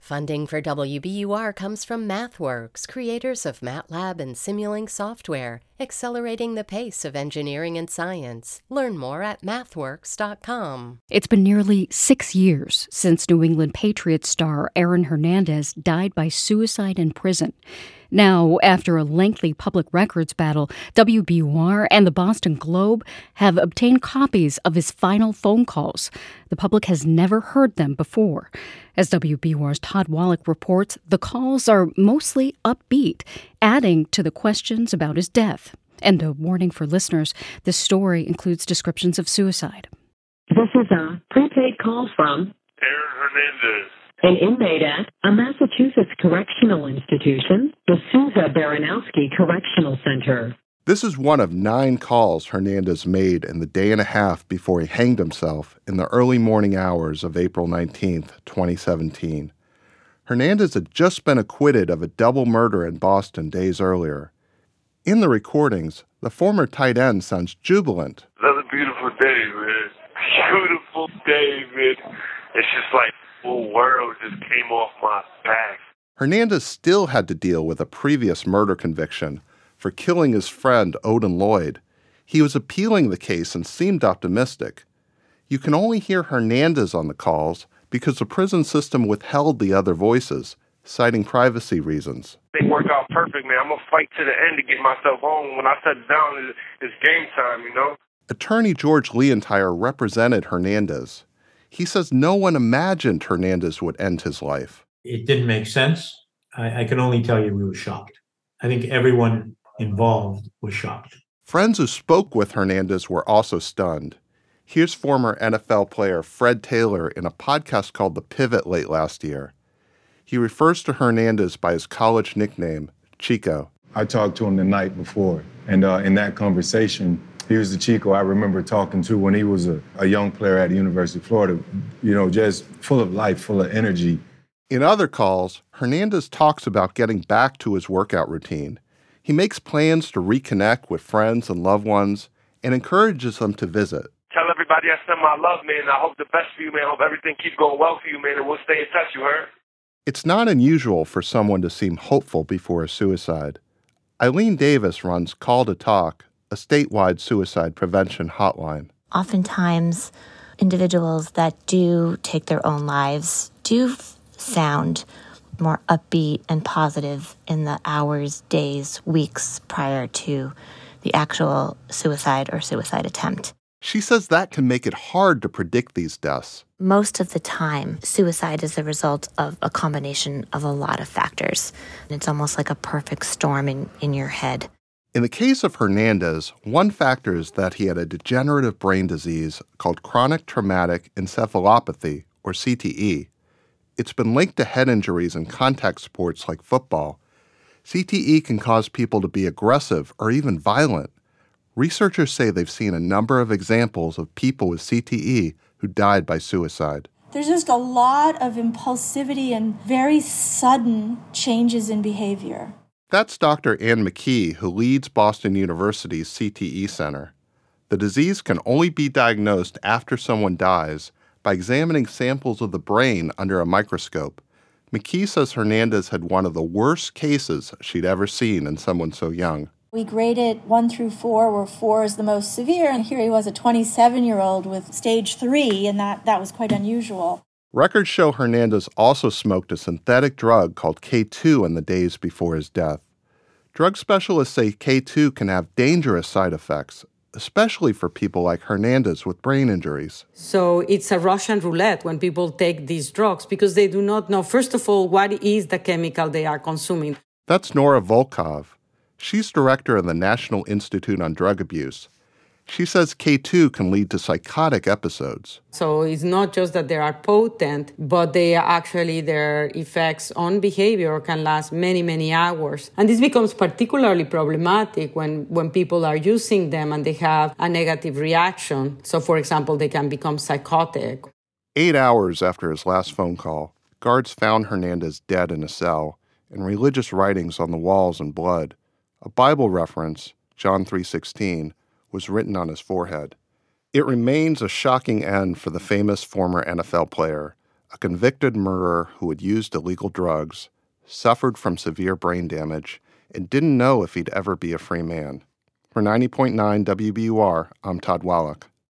Funding for WBUR comes from MathWorks, creators of MATLAB and Simulink software, accelerating the pace of engineering and science. Learn more at mathworks.com. It's been nearly 6 years since New England Patriots star Aaron Hernandez died by suicide in prison. Now, after a lengthy public records battle, WBUR and the Boston Globe have obtained copies of his final phone calls. The public has never heard them before. As WBUR's Todd Wallach reports, the calls are mostly upbeat, adding to the questions about his death. And a warning for listeners, this story includes descriptions of suicide. This is a prepaid call from Aaron Hernandez, an inmate at a Massachusetts correctional institution, the Souza Baranowski Correctional Center. This is one of 9 calls Hernandez made in the day and a half before he hanged himself in the early morning hours of April 19th, 2017. Hernandez had just been acquitted of a double murder in Boston days earlier. In the recordings, the former tight end sounds jubilant. Another beautiful day, man. Beautiful day, man. It's just like the whole world just came off my back. Hernandez still had to deal with a previous murder conviction for killing his friend Odin Lloyd. He was appealing the case and seemed optimistic. You can only hear Hernandez on the calls because the prison system withheld the other voices, citing privacy reasons. They work out perfect, man. I'm going to fight to the end to get myself home. When I sit down, it's game time, you know? Attorney George Leontire represented Hernandez. He says no one imagined Hernandez would end his life. It didn't make sense. I can only tell you we were shocked. I think everyone involved was shocked. Friends who spoke with Hernandez were also stunned. Here's former NFL player Fred Taylor in a podcast called The Pivot late last year. He refers to Hernandez by his college nickname, Chico. I talked to him the night before, and in that conversation, he was the Chico I remember talking to when he was a young player at the University of Florida, you know, just full of life, full of energy. In other calls, Hernandez talks about getting back to his workout routine. He makes plans to reconnect with friends and loved ones and encourages them to visit. Tell everybody I send my love, man. I hope the best for you, man. I hope everything keeps going well for you, man, and we'll stay in touch, you heard? It's not unusual for someone to seem hopeful before a suicide. Eileen Davis runs Call to Talk, a statewide suicide prevention hotline. Oftentimes, individuals that do take their own lives do sound more upbeat and positive in the hours, days, weeks prior to the actual suicide or suicide attempt. She says that can make it hard to predict these deaths. Most of the time, suicide is the result of a combination of a lot of factors. It's almost like a perfect storm in your head. In the case of Hernandez, one factor is that he had a degenerative brain disease called chronic traumatic encephalopathy, or CTE. It's been linked to head injuries in contact sports like football. CTE can cause people to be aggressive or even violent. Researchers say they've seen a number of examples of people with CTE who died by suicide. There's just a lot of impulsivity and very sudden changes in behavior. That's Dr. Ann McKee, who leads Boston University's CTE Center. The disease can only be diagnosed after someone dies by examining samples of the brain under a microscope. McKee says Hernandez had one of the worst cases she'd ever seen in someone so young. We graded 1 through 4, where 4 is the most severe, and here he was, a 27-year-old with stage 3, and that was quite unusual. Records show Hernandez also smoked a synthetic drug called K2 in the days before his death. Drug specialists say K2 can have dangerous side effects, especially for people like Hernandez with brain injuries. So it's a Russian roulette when people take these drugs because they do not know, first of all, what is the chemical they are consuming. That's Nora Volkov. She's director of the National Institute on Drug Abuse. She says K2 can lead to psychotic episodes. So it's not just that they are potent, but they are actually, their effects on behavior can last many, many hours. And this becomes particularly problematic when people are using them and they have a negative reaction. So, for example, they can become psychotic. 8 hours after his last phone call, guards found Hernandez dead in a cell and religious writings on the walls and blood. A Bible reference, John 3:16, was written on his forehead. It remains a shocking end for the famous former NFL player, a convicted murderer who had used illegal drugs, suffered from severe brain damage, and didn't know if he'd ever be a free man. For 90.9 WBUR, I'm Todd Wallach.